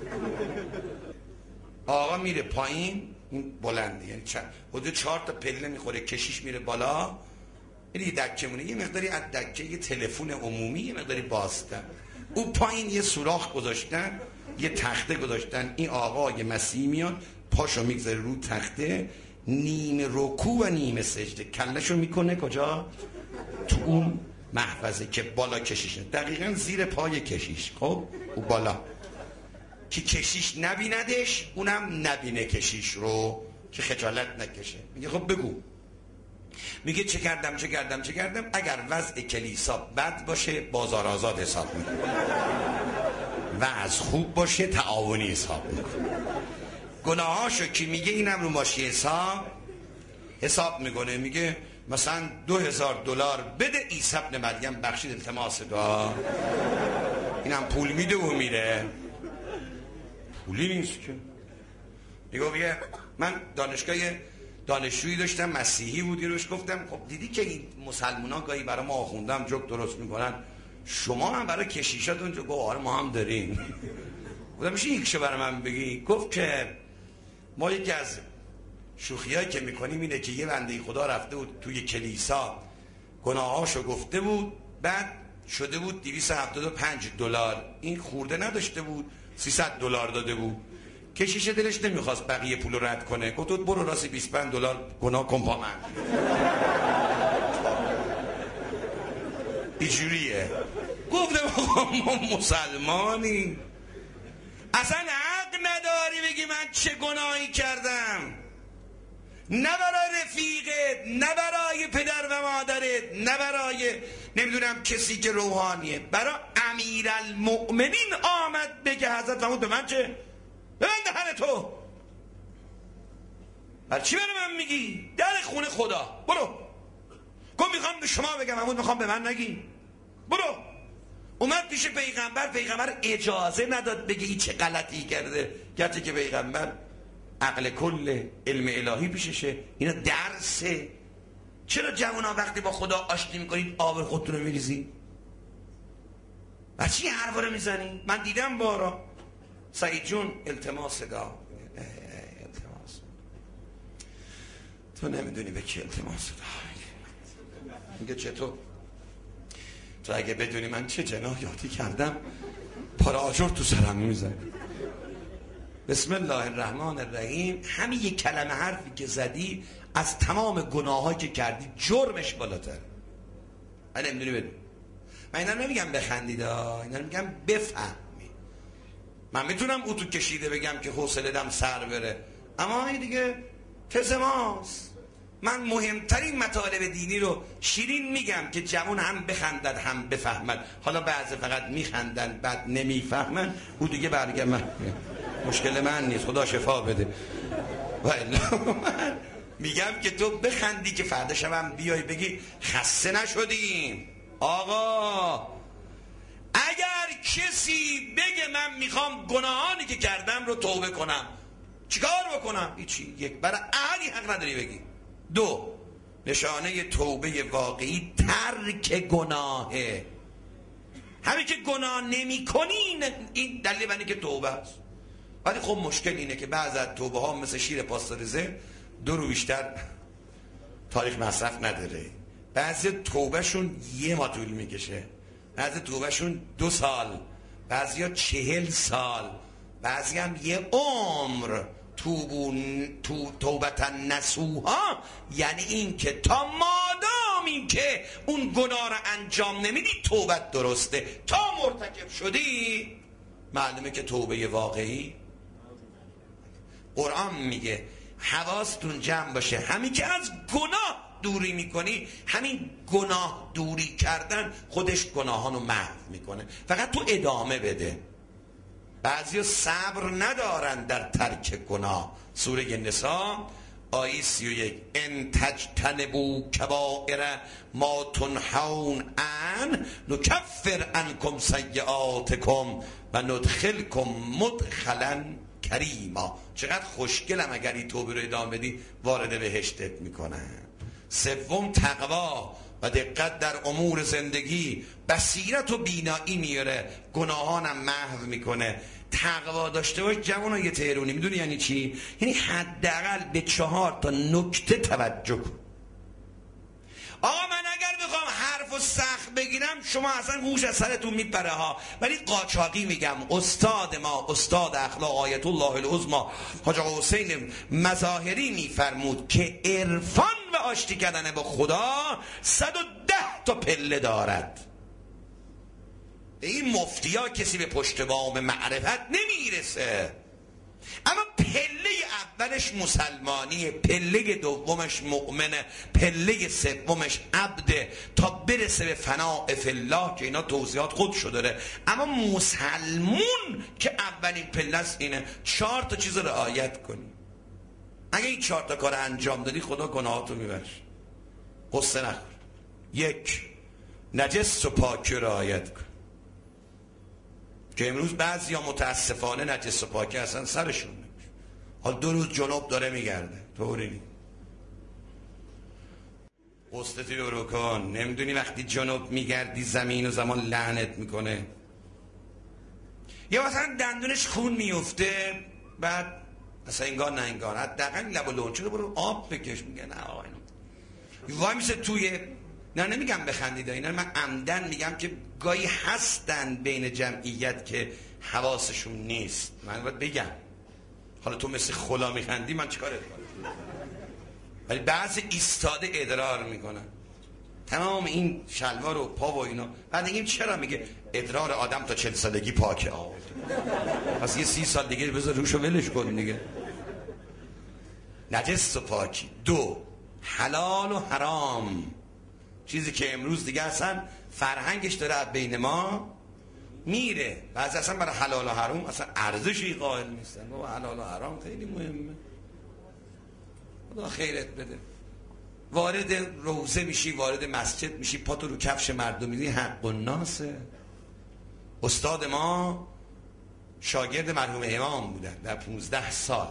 آقا میره پایین، این بلنده یعنی حدود 4 تا پله میخوره، کشیش میره بالا، یه دکه مونه، یه مقداری از دکه یه تلفن عمومی یه مقداری بازتن، او پایین یه سوراخ گذاشتن، یه تخته گذاشتن، این آقا یه مسیح میاد پاشو میگذاره رو تخته، نیمه رکوع و نیمه سجده، کلشو میکنه کجا؟ تو اون محفظه که بالا کشیشه، دقیقا زیر پای کشیش. خب او بالا که کشیش نبیندش، اونم نبینه کشیش رو، که خجالت نکشه. میگه خب بگو. میگه چه کردم اگر وضع کلیسا بد باشه بازار آزاد حساب میکنه، وضع خوب باشه تعاونی حساب میکنه. گناهاشو که میگه اینم رو ماشین حساب میکنه، میگه مثلا $2000 بده عیسی ابن مریم بخشید التماس دعا، اینم پول میده و میره. پولی نیست که. میگه من دانشجویی داشتم مسیحی بودی، روش گفتم خب دیدی که این مسلمونا گاهی برای ما آخوندم جوک درست میکنن، شما هم برای کشیشاتون جو؟ گفت آره ما هم داریم. گفتم میشه یکشو برای من بگی؟ گفت که ما یکی از شوخیایی که میکنیم اینه که یه بنده خدا رفته بود توی کلیسا، گناهاشو گفته بود، بعد شده بود $275، این خورده نداشته بود، $300 داده بود. کشیش دلش نمیخواست بقیه پول رد کنه، گفت برو راستی $25 گناه کن پا من. اینجوریه. گفتم ما مسلمانی، اصلا حق نداری بگی من چه گناهی کردم، نه برای رفیقت، نه برای پدر و مادرت، نه برای نمیدونم کسی که روحانیه، برای امیرالمؤمنین آمد بگه حضرت فرمود به من چه؟ به من دهن تو برای چی برای من میگی؟ در خونه خدا برو. گفت میخوام به شما بگم، محمود میخوام به من نگی. برو. اومد پیش پیغمبر اجازه نداد بگه این چه غلطی کرده، گرچه که پیغمبر عقل کل علم الهی پیششه، اینا درسه. چرا جوونا وقتی با خدا آشتی میکنید آب خودتون رو میریزی؟ و چی حرفا رو میزنی؟ من دیدم بارا سعید جون التماس دعا، التماس، تو نمیدونی به کی التماس دعا میگه. چطور؟ تو اگه بدونی من چه جنایاتی کردم پاره آجر تو سرم میزنی. بسم الله الرحمن الرحیم، همین یک کلمه حرفی که زدی از تمام گناهایی که کردی جرمش بالاتر. من نمیدونی بدون. من اینا نمیگم بخندید، اینا میگم بفهمی. من میتونم اتو کشیده بگم که حوصله دم سر بره، اما این دیگه تز ماست. من مهمترین مطالب دینی رو شیرین میگم که جوان هم بخندد هم بفهمد. حالا بعضی فقط میخندن بعد نمیفهمن، او دیگه برگم مشکل من نیست، خدا شفا بده. من میگم که تو بخندی که فردا شبم بیای بگی خسته نشدیم. آقا اگر کسی بگه من میخوام گناهانی که کردم رو توبه کنم، چیکار بکنم؟ هیچی. یک، برای احدی حق نداری بگی. 2، نشانه توبه واقعی ترک گناهه. همین که گناه نمی کنی این دلیل بنده که توبه است. ولی خب مشکل اینه که بعضی از توبه ها مثل شیر پاستوریزه 2 رو بیشتر تاریخ مصرف نداره. بعضی توبه شون 1 ماه طول میکشه، بعضی توبه شون 2 سال، بعضی ها 40 سال، بعضی هم 1 عمر. توبتن نسوها یعنی این که تا مادام این که اون گناه رو انجام نمیدی توبت درسته، تا مرتکب شدی معلومه که توبه واقعی. قرآن میگه حواستون جمع باشه، همین که از گناه گناه دوری میکنی، همین گناه دوری کردن خودش گناهانو محو میکنه. فقط تو ادامه بده. بعضی صبر ندارن در ترک گناه. سوره نساء آیه 31 ان تجتنبوا کبائر ما تنهون عنه نکفر عنکم سیئاتکم و ندخلکم مدخلا کریما. چقدر خوشگلم اگر این توبه رو ادامه بدی، وارد بهشتت میکنن. سوم تقوا و دقت در امور زندگی، بصیرت و بینایی میاره، گناهانم محو میکنه. تقوا داشته باش جوانای تهرونی. میدونی یعنی چی؟ یعنی حداقل به 4 تا نکته توجه کن. آقا من اگر بخوام حرف و سخت بگیرم شما اصلا هوش از سرتون میپره ها. ولی قاچاقی میگم. استاد ما، استاد اخلاق آیت الله العظمی حاج آقا حسین مظاهری میفرمود که عرفان و آشتی کردن با خدا 110 تا پله دارد. این مفتیا کسی به پشت بام معرفت نمیرسه. اما پله اولش مسلمانیه، پله دومش مؤمنه، پله سومش عبده، تا برسه به فناء فی الله که اینا توضیحات خودشو داره. اما مسلمون که اولین پله است اینه. 4 تا چیز رو رعایت کنی. اگه این 4 تا کار انجام دادی خدا گناهاتو میبخشه. قصه نخور. 1 نجس و پاکی رعایت کن. که امروز بعضیا متاسفانه نجس و پاکی اصلا سرشون نمیشه. حال 2 روز جنوب داره میگرده. طوری نیست. قصدتی رو کن. نمیدونی وقتی جنوب میگردی زمین و زمان لعنت میکنه. یا مثلا دندونش خون میفته، بعد اصلا انگار نه انگار حداقل لب و لنچه رو برو آب بکش. میگه نه آقا اینو وای میشه توی، نه نمیگم بخندید، اینا من عمدن میگم که گاهی هستن بین جمعیت که حواسشون نیست. من باید بگم حالا تو مثل خلا میخندی من چیکارت کنم؟ ولی بعضی ایستاده ادرار میکنن تمام این شلوار و پا و اینا. بعد میگیم چرا؟ میگه ادرار آدم تا 40 سالگی پاکه. پس یه 30 سال دیگه بذار روشو ولش کن دیگه. نجس و پاکی. 2 حلال و حرام، چیزی که امروز دیگه اصلا فرهنگش داره بین ما میره. بعضی اصلا برای حلال و حرام اصلا ارزشی قائل نیستن. بابا حلال و حرام خیلی مهمه. خدا خیرت بده. وارد روزه میشی، وارد مسجد میشی، پاتو رو کفش مردم میزنی، حق الناسه. استاد ما شاگرد مرحوم امام بودن در 15 سال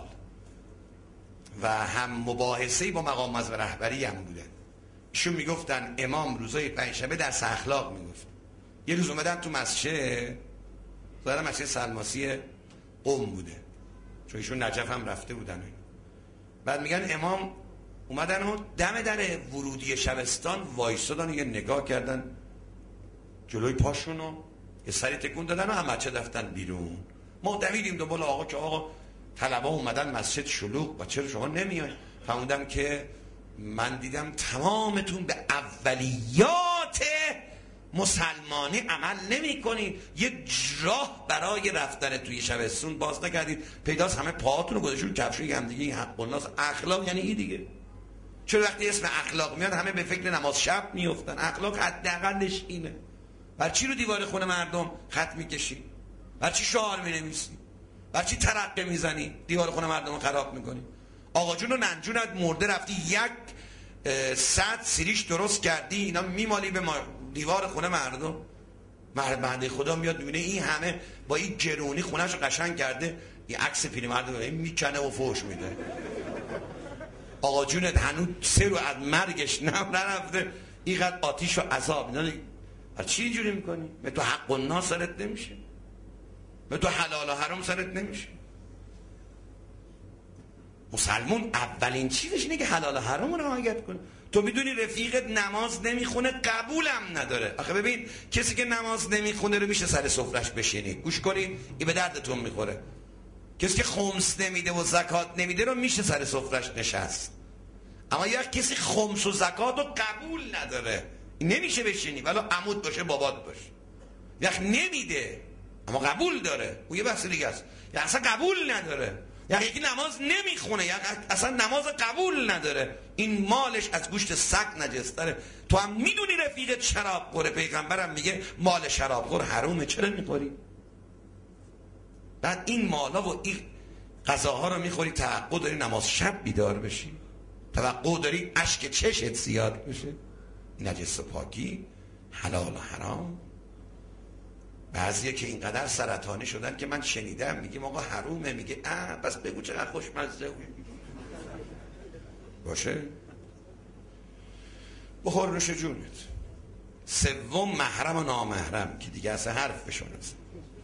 و هم مباحثه‌ای با مقام از رهبری هم بودن. ایشون میگفتن امام روزای پنجشنبه درس اخلاق میگفت. یه روز اومدن تو مسجد، ظاهرا مسجد سلماسی قم بوده چون ایشون نجف هم رفته بودن. بعد میگن امام اومدن و دم در ورودی شبستان وایسادن، یه نگاه کردن جلوی پاشونو، یه سری تکون دادن و همه چه رفتن بیرون. ما دویدیم دنبال آقا که آقا طلبا اومدن مسجد شلوغ و چرا شما نمیای؟ فهمیدم که من دیدم تمامتون به اولیات مسلمانی عمل نمی کنید. یه راه برای رفتن توی شبستون باز نکردید. پیداست همه پاهاتون رو گذاشتون کفشوی هم دیگه. این حق الناس. اخلاق یعنی این دیگه. چرا وقتی اسم اخلاق میاد همه به فکر نماز شب میافتن؟ اخلاق حداقلش اینه. بر چی رو دیوار خونه مردم خط میکشی؟ بر چی شعار مینویسی؟ بر چی ترقه میزنی؟ دیوار خونه مردم رو خراب میکنی. آقا جون و ننجونت مرده، رفتی 1 ساعت سیریش درست کردی، اینا میمالی به دیوار خونه مردم. بنده خدا میاد میبینه این همه با این گرونی خونه‌ش رو قشنگ کرده، یه عکس پیرمرد رو میکنه و فوش میده. آقا جونت هنوز 3 روز از مرگش نرفته، اینقدر آتیش و عذاب. برای چی اینجوری میکنی؟ به تو حق الناس سرت نمیشه؟ به تو حلال و حرام سرت نمیشه؟ مسلمون اولین چیزش اینه که حلال و حرام رو رعایت کنه. تو میدونی رفیقت نماز نمیخونه قبولم نداره. آخه ببین کسی که نماز نمیخونه رو میشه سر سفرش بشینی گوش کنی، این به دردتون میخوره. کسی که خمس نمیده و زکات نمیده رو میشه سر سفرش نشست. اما یک کسی خمس و زکات رو قبول نداره، نمیشه بشینی ولی عمود باشه بابات باشه. یک نمیده اما قبول داره، اون یه بحث دیگه است. یا اصلا قبول نداره. یعنی یکی نماز نمیخونه، یعنی اصلا نماز قبول نداره، این مالش از گوشت سگ نجستره. تو هم میدونی رفیقت شراب خوره، پیغمبرم میگه مال شراب خور حرومه، چرا میخوری؟ بعد این مالا و این غذاها رو میخوری، توقع داری نماز شب بیدار بشی، توقع داری اشک چشت زیاد بشه. نجس و پاکی، حلال و حرام. بعضیه که اینقدر سرطانی شدن که من شنیدم میگیم آقا حرومه، میگه پس بگو چقدر خوشمزه باشه، بخور نوش جونت. سوم محرم و نامحرم که دیگه اصلا حرف بشون است.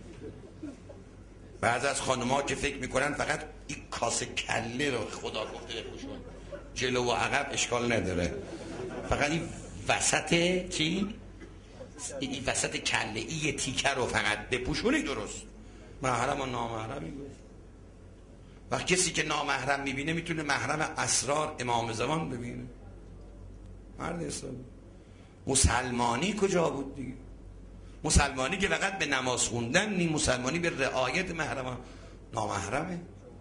بعض از خانم‌ها که فکر میکنن فقط این کاسه کله رو خدا گفته بپوشون، جلو و عقب اشکال نداره، فقط این وسط چی؟ این وسط کله ای تیکه رو فقط بپوشونی درست. محرم و نامحرم میگه. و کسی که نامحرم میبینه میتونه محرم اسرار امام زمان ببینه. مرد اسلام. مسلمانی کجا بود دیگه؟ مسلمانی که فقط به نماز خوندن نی، مسلمانی به رعایت محرم نامحرمه.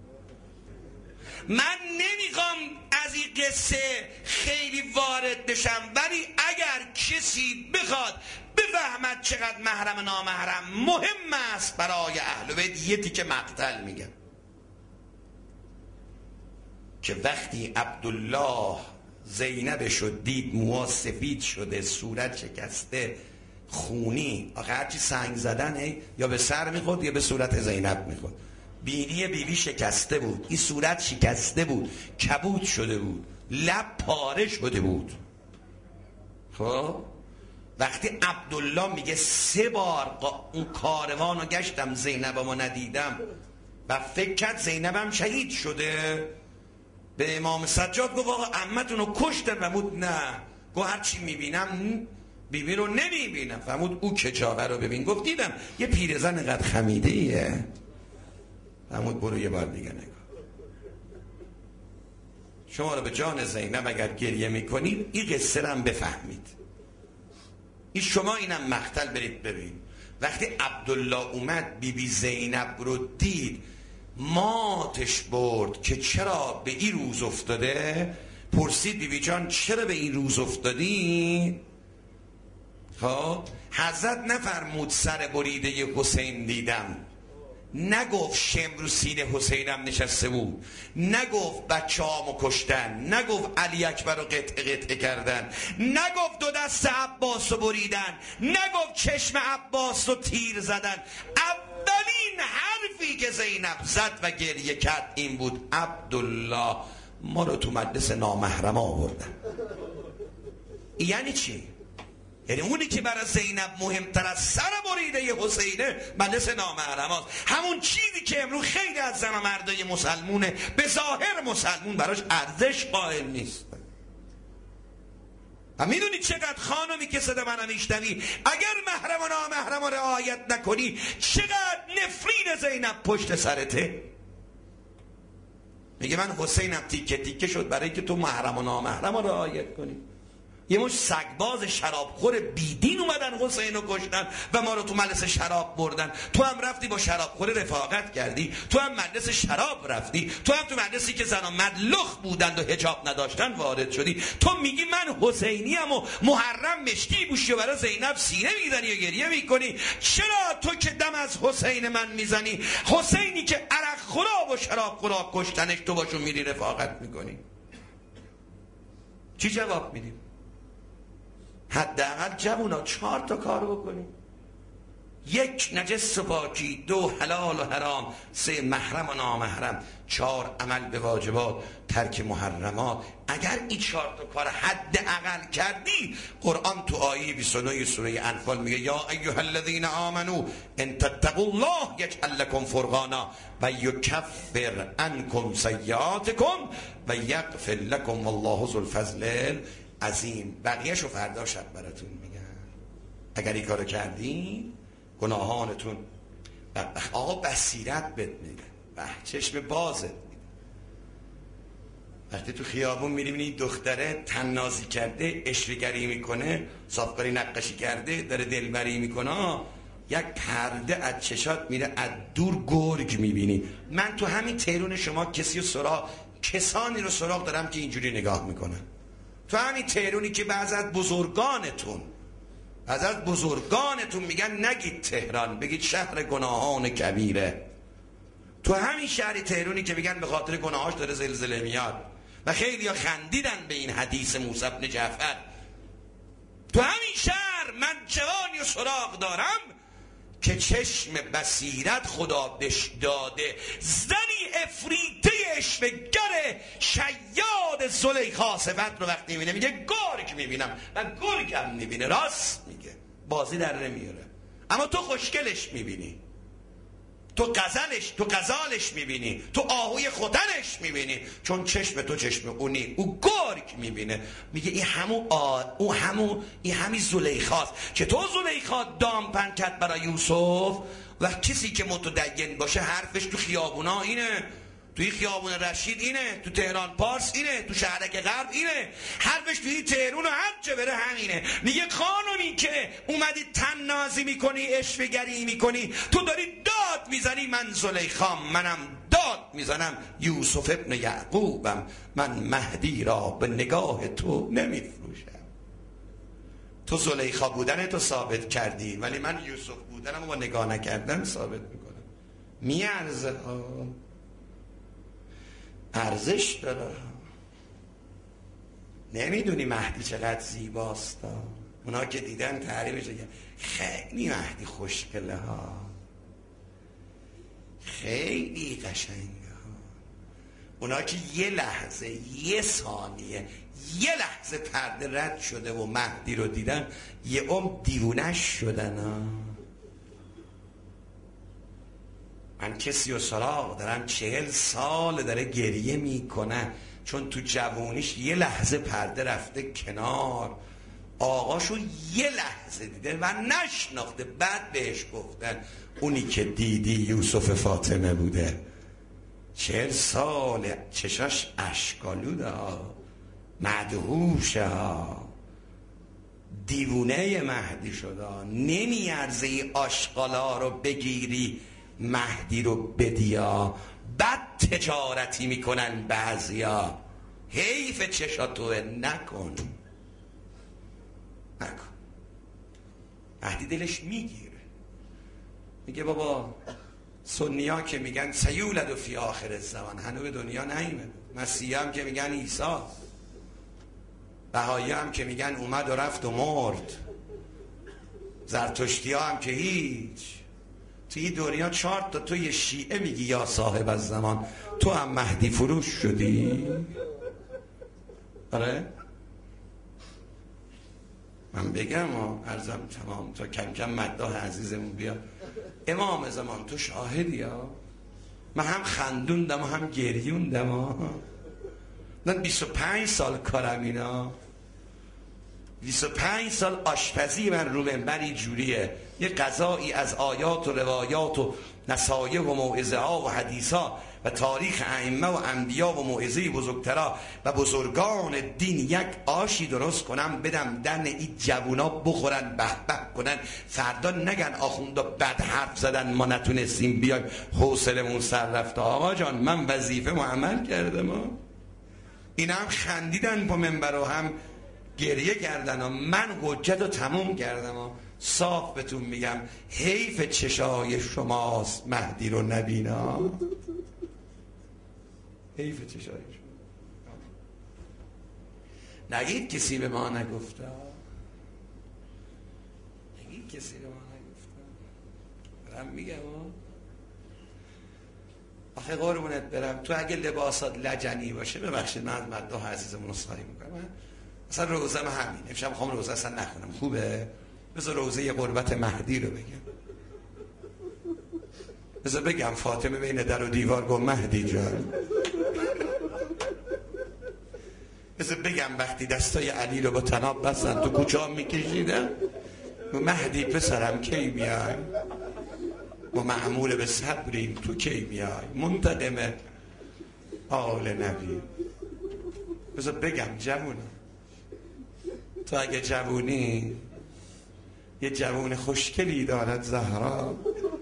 من نمیخوام از این قصه خیلی وارد بشم، ولی اگر کسی بخواد بفهمد چقدر محرم نامحرم مهم است برای اهل بیت، یه تیکه مقتل میگم که وقتی عبدالله زینب شد دید موها سفید شده، صورت شکسته، خونی، آخه هرچی سنگ زدن یا به سر میخورد یا به صورت زینب میخورد. بینی بیبی شکسته بود، این صورت شکسته بود، کبود شده بود، لب پاره شده بود. خب وقتی عبدالله میگه 3 بار اون کاروان رو گشتم زینبمو ندیدم و فکر کرد زینبم شهید شده، به امام سجاد گفت آقا عمتون رو کشتن. فرمود نه، گفت هرچی میبینم بیبی رو نمیبینم. فرمود او که جاوه رو ببین. گفت دیدم یه پیرزن قد خمیده ایه. فرمود برو یه بار دیگه نگاه. شما رو به جان زینب اگر گریه میکنید این قصه رو هم بفهمید. این شما اینم مقتل برید ببین. وقتی عبدالله اومد بیبی زینب رو دید ماتش برد که چرا به این روز افتاده. پرسید بیبی جان چرا به این روز افتادی؟ خب حضرت نفرمود سر بریده حسین دیدم، نگفت شمر رو سینه حسینم نشسته بود، نگفت بچه هامو کشتن، نگفت علی اکبر رو قطعه قطعه کردن، نگفت 2 دست عباس رو بریدن، نگفت چشم عباس رو تیر زدن. اولین حرفی که زینب زد و گریه کرد این بود عبدالله ما رو تو مجلس نامحرم آوردن. یعنی چی؟ یعنی اونی که برای زینب مهمتر از سر بریده حسینه مجلس نامحرم هست. همون چیزی که امروز خیلی از زن و مردای مسلمونه به ظاهر مسلمون براش ارزش قائل نیست. و میدونی چقدر خانمی که صدا منو میشنوی اگر محرم و نامحرم رو رعایت نکنی چقدر نفرین زینب پشت سرته. میگه من حسینم تیکه تیکه شد برای که تو محرم و نامحرم رو رعایت کنی. یه مش سگباز شرابخور بیدین اومدن حسین رو کشتن و ما رو تو مجلس شراب بردن. تو هم رفتی با شرابخور رفاقت کردی، تو هم مجلس شراب رفتی، تو هم تو مجلسی که زنا مدلخ بودند و حجاب نداشتن وارد شدی. تو میگی من حسینی ام و محرم مشکی بوشی و برای زینب سینه میزنی و گریه میکنی. چرا تو که دم از حسین من میزنی، حسینی که عرق خورا و شراب خورا کشتنش تو باشون میری رفاقت میکنی؟ چی جواب میدیم؟ حداقل جوونا 4 تا کار بکنیم. 1 نجس و پاکی، 2 حلال و حرام، 3 محرم و نامحرم، 4 عمل به واجبات، ترک محرمات. اگر این 4 تا کار حداقل کردی، قرآن تو آیه 29 سوره انفال میگه یا ایها الذین آمنو ان تتقوا الله یجعل لكم فرقانا و یکفر عنکم سیئاتکم و یغفر لكم والله ذو الفضل عظیم. بقیه‌شو فردا شب براتون میگم. اگر این کارو کردین گناهانتون آقا بصیرت بهت میده، چشم بازت میده. وقتی تو خیابون میری این دختره تنازی کرده، اشوه‌گری میکنه، صافکاری نقاشی کرده، داره دلبری میکنه، یک پرده از چشات میره، از دور گرگ میبینی. من تو همین تهرون شما کسانی رو سراغ دارم که اینجوری نگاه میکنن. تو همین تهرونی که بعض از بزرگانتون میگن نگید تهران، بگید شهر گناهان کبیره. تو همین شهر تهرونی که میگن به خاطر گناهاش داره زلزله میاد و خیلی ها خندیدن به این حدیث موسی بن جعفر. تو همین شهر من جوانی و سراغ دارم که چشم بصیرت خدا بهش داده، زنی افریته اشوه‌گر شیاد زلیخا صفت رو وقتی میبینه میگه گرگ میبینم و گرگم میبینه. راست میگه، بازی در نمیاره. اما تو خوشگلش میبینی، تو غزالش میبینی، تو آهوی ختنش میبینی، چون چشم تو چشم اونی. او گرگ میبینه، میگه این همین زلیخاست که تو زلیخا دام پن کرد برای یوسف. و کسی که متدین باشه حرفش تو خیابونا اینه، توی خیابون رشید اینه، تو تهران پارس اینه، تو شهرک غرب اینه، حرفش توی تهرون و هر چه بره همینه. میگه خانومی که اومدی تنازی میکنی، اشوه‌گری میکنی، تو داری داد میزنی من زلیخام، منم داد میزنم یوسف ابن یعقوبم، من مهدی را به نگاه تو نمیفروشم. تو زلیخا بودن تو ثابت کردی، ولی من یوسف بودنم با نگاه نکردن ثابت میکنم. میارزه ها، ارزش داره. نمیدونی مهدی چقدر زیباست. اونا که دیدن تعریفش میگن خیلی مهدی خوشگله ها، خیلی قشنگه ها. اونا که یه لحظه، یه ثانیه، یه لحظه پرده رد شده و مهدی رو دیدن، یه دیوونش شدن ها. من کسی رو سراغ دارم 40 سال داره گریه میکنه چون تو جوونیش یه لحظه پرده رفته کنار، آقاشو یه لحظه دیده و نشناخته، بعد بهش گفتن اونی که دیدی یوسف فاطمه بوده. 40 سال چشاش اشکالوده، مدهوشه، دیوونه مهدی شده. نمیارزه ای آشغالا رو بگیری مهدی رو بدیا. بد تجارتی میکنن بعضیا، حیف چشاتوه. نکن. مهدی دلش میگیره، میگه بابا سنی ها که میگن سیولد و فی آخر الزمان، هنو به دنیا نیمه. مسیحی هم که میگن عیسی، بهایی هم که میگن اومد و رفت و مرد، زرتشتی ها هم که هیچ. توی دنیا 4 تا تو یه شیعه میگی یا صاحب الزمان، تو هم مهدی فروش شدی. آره من بگم عرضم تمام تا کم کم مداح عزیزمون بیا. امام زمان تو شاهدی ها، من هم خندوندم و هم گریوندم ها. من 25 سال کارم اینا، 25 سال آشپزی من رو منبری جوریه، یه قضایی از آیات و روایات و نصایح و موعظه ها و حدیث ها و تاریخ ائمه و انبیا و موعظه بزرگترا و بزرگان دین یک آشی درست کنم بدم دن این جوونا بخورن به به کنن، فردا نگن آخوندا بد حرف زدن ما نتونستیم بیایم حوصلمون سر رفته. آقا جان من وظیفه عمل کردم. اینا هم خندیدن با منبر و هم گریه کردن و من حجت رو تموم کردم و صاف بهتون میگم حیف چشای شماست مهدی رو نبینا، حیف چشای شما. نگید کسی به ما نگفته، نگید کسی به ما نگفته. برم میگم آخه قربونت برم، تو اگه لباسات لجنی باشه ببخشید من از مداح عزیزمون اصخایی میکنم، اصلا روزم همین، امشب میخوام روزه اصلا نخونم، خوبه؟ بذار روزه قربت مهدی رو بگم. بذار بگم فاطمه بین در و دیوار گفت مهدی جان. بذار بگم وقتی دستای علی رو با طناب بستن تو کوچه ها میکشیدن مهدی پسرم کی میای؟ ما معمول به صبریم، تو کی میای؟ منتقم آل نبی. بذار بگم جوونم، تو اگه جوونی یه جوون خوشگلی دارد زهرا،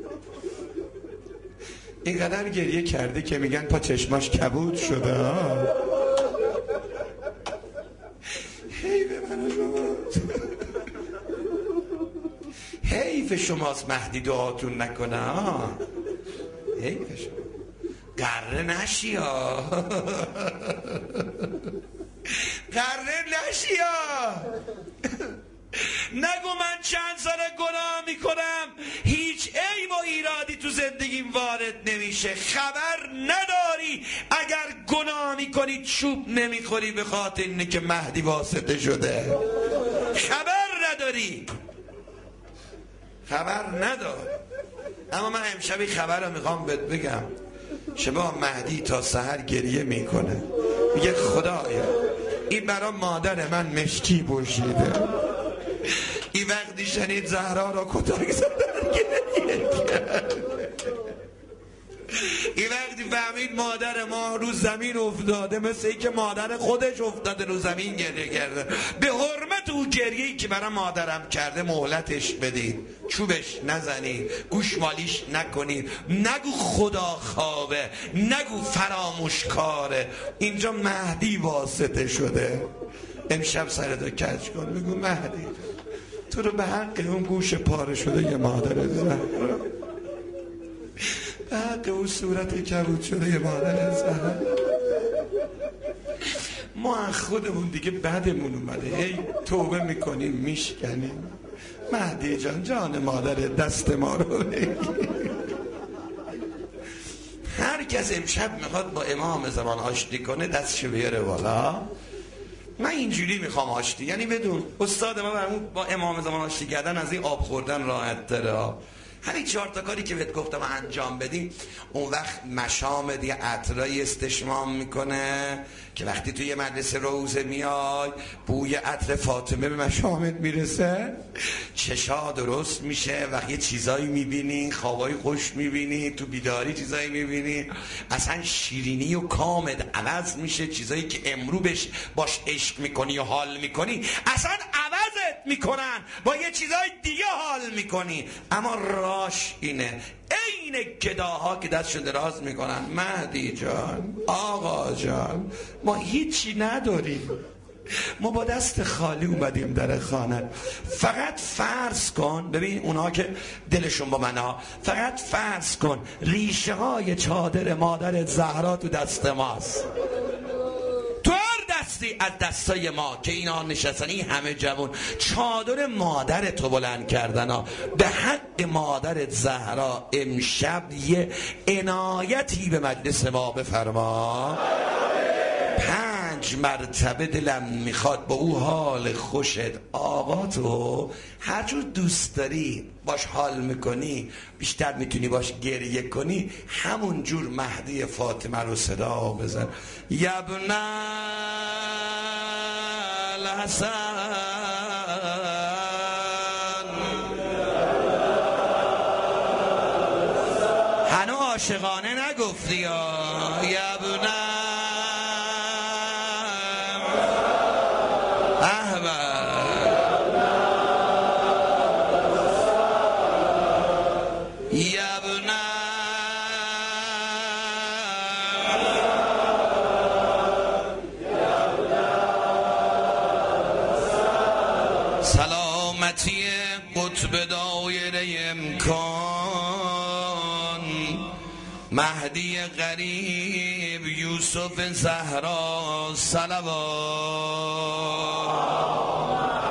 اینقدر گریه کرده که میگن پا چشماش کبود شده. حیف من شماست، حیف شماست مهدی دعاتون نکنه. حیف شما قره نشی ها، قره نشی ها. نگو من چند سال گناه میکنم هیچ عیب و ایرادی تو زندگیم وارد نمیشه. خبر نداری اگر گناه میکنی چوب نمیخوری به خاطر اینه که مهدی واسطه شده. خبر نداری، خبر ندار. اما من امشبی خبر رو میخوام بهت بگم. شما مهدی تا سحر گریه میکنه، میگه خدایا این برای مادر من مشکی پوشیده. این وقتی شنید زهرا را کتک زدن گریه کرد. این وقتی فهمید مادر ما رو زمین افتاده، مثل این که مادر خودش افتاده رو زمین گریه کرده. به حرمت او گریه‌ای که برای مادرم کرده مهلتش بدید، چوبش نزنید، گوشمالیش نکنید، نگو خدا خوابه، نگو فراموشکاره. اینجا مهدی واسطه شده. امشب سرتو کج کن، بگو مهدی تو رو به حق اون گوش پاره شده یه مادر زهرا، به حق اون صورت کبود شده یه مادر زهرا، ما از خودمون دیگه بدمون اومده، هی توبه میکنیم میشکنیم. مهدی جان جان مادر دست ما رو بگیر. هر کس امشب میخواد با امام زمان آشتی کنه دستشو بیاره بالا. من اینجوری میخوام آشتی، یعنی بدون استاد ما برمون با امام زمان آشتی کردن از این آب خوردن راحت تره. همین 4 تا کاری که بهت گفتم انجام بدیم، اون وقت مشامت یه عطرایی استشمام میکنه که وقتی توی مدرسه روزه میای بوی عطر فاطمه به مشامت میرسه، چشا درست میشه، وقتی یه چیزایی میبینی، خوابای خوش میبینی، تو بیداری چیزایی میبینی، اصلا شیرینی و کامت عوض میشه. چیزایی که امرو باش عشق میکنی و حال میکنی اصلا عوضت میکنن، با یه چیزای دیگه حال میکنی. اما راش اینه، این گداها که دستشون دراز میکنن مهدی جان آقا جان ما هیچی نداریم، ما با دست خالی اومدیم در خانه. فقط فرض کن، ببین اونا که دلشون با منه، فقط فرض کن ریشه های چادر مادر زهرا تو دست ماست، تو هر دستی از دستای ما که اینا نشستن، این همه جوون چادر مادر تو بلند کردن ها. به حق مادر زهرا امشب یه عنایتی به مجلس ما بفرما. 5 مرتبه دلم میخواد با او حال خوشت آقا تو هر جور دوست داری باش حال میکنی، بیشتر میتونی باش گریه کنی، همون جور مهدی فاطمه رو صدا بزن. یبن الحسن هنو عاشقانه نگفتی یا یبن سلامتی قطب دایره امکان، مهدی غریب یوسف زهرا صلوات.